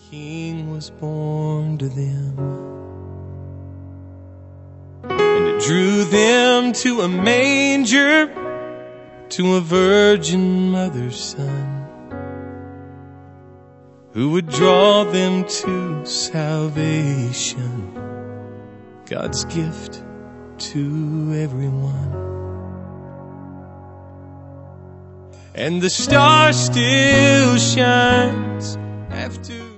King was born to them, and it drew them to a manger, to a virgin mother's son, who would draw them to salvation, God's gift to everyone. And the star still shines after